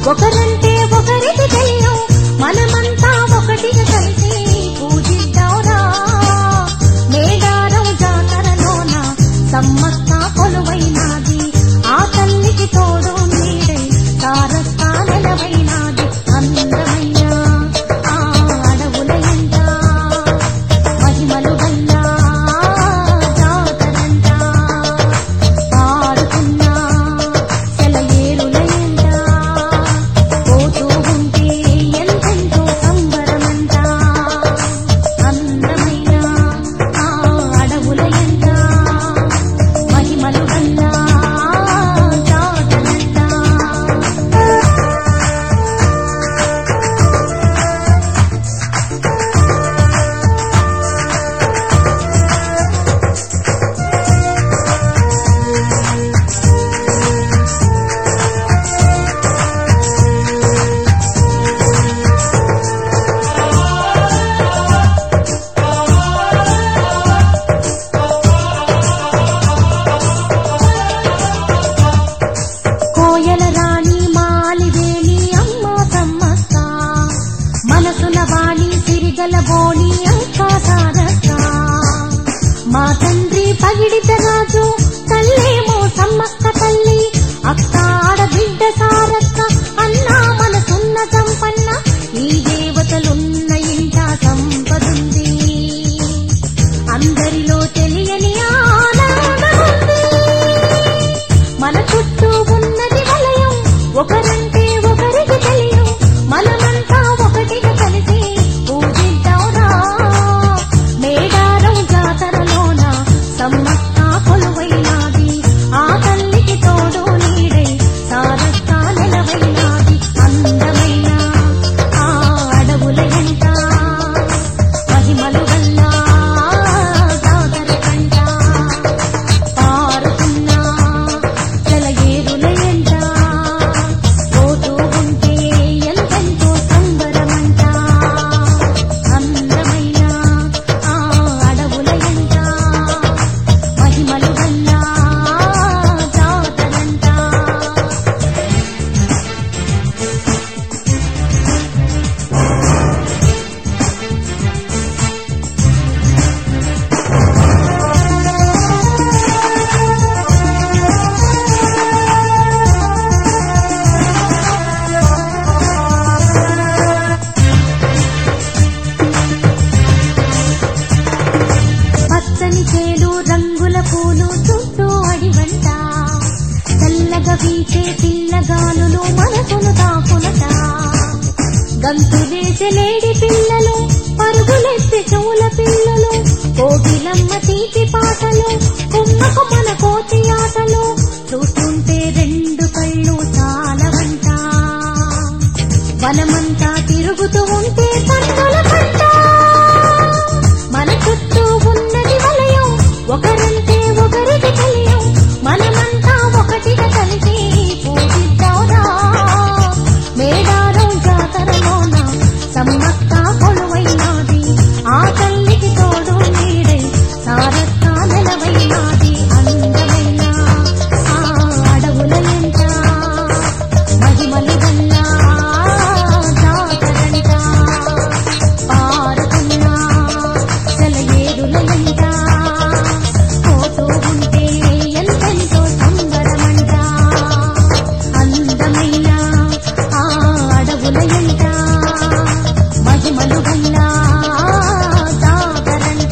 ఒకరంటే ఒకరికి తెలియం మనమంతా ఒకటిగా కలిసి పూజిద్దాంరా మేడారం జాతరలోన సమ్మక్క కొలువైనాది ఆ తల్లికి తోడు నీడై సారక్క నెలవైనాది అందమైన ఆ అడవుల ఎంట మహిమలు గల్ల జాతరంట పాడుతున్న సెలయేరుల ఎంట పోతూ ఉంటే ఎంతెంతో సంబరమంట అందమైన ఆ అడవుల ఎంట మహిమలు గల్ల జాతరంట కోయల రాణి మాలివేణి అమ్మ సమ్మక్క మనసున వాణి సిరిగల బోణి అంక సారక్క మా తండ్రి పగిడిత రాజు తల్లేమో సమ్మక్క తల్లి అక్క ఆడబిడ్డ సారక్క అన్న మనసున్న సంపన్న ఈ దేవతలున్న ఇంట సంపదుంది అందరిలో తెలియని ఆనందముంది మన చుట్టూ ఉన్నది వలయం ఒకరంటే ఒకరికి తెలియం మనమంతా ఒకటిగా కలిసి పూజిద్దాంరా మేడారం జాతరలోన సమ్మక్క కొలువైనాది ఆ తల్లికి తోడు నీడై సారక్క నెలవైనాది అందమైన ఆ అడవుల ఎంట మహిమలు గల్ల జాతర కంట పారుతున్న సెలయేరుల ఎంట పోతూ ఉంటే ఎంతెంతో సంబరమంట అందమైన ఆ అడవుల ఎంట మహిమలు గల్ల జాతరంట పచ్చని చేలు రంగుల పూలు చుట్టూ అడివంట చల్లగా వీచే పిల్లగాలులు మనసును తాకునట గంతులేసే లేడి పిల్లలు పరుగులెత్తే చెవుల పిల్లలు కోగిలమ్మ తీపి పాటలు కొమ్మకు మన కోతి ఆటలు చూస్తుంటే రెండు కళ్ళు చాలవంట వనమంతా తిరుగుతూ ఉంటే కన్నుల పంట మన చుట్టూ ఉన్నది వలయం ఒకరంటే ఒకరికి తెలియం మనమంతా ఒకటిగా కలిసి పూజిద్దాంరా మేడారం జాతరలోన సమ్మక్క కొలువైనాది ఆ తల్లికి తోడు నీడై సారక్క నెలవైనాది అందమైన ఆ అడవుల ఎంట మహిమలు గల్ల జాతరంట పారుతున్న సెలయేరుల ఎంట పోతూ ఉంటే ఎంతెంతో సంబరమంట అందమైన ఆ అడవుల ఎంట మహిమలు గల్ల జాతరంట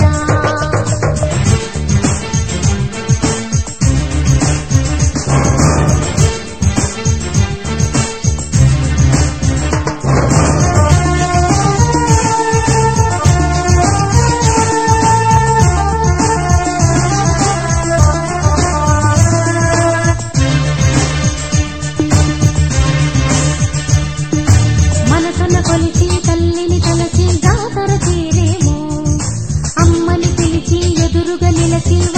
మనసున కొలిచి తల్లిని తలచి జాతర తీరేమో అమ్మని పిలిచి ఎదురుగా నిలచి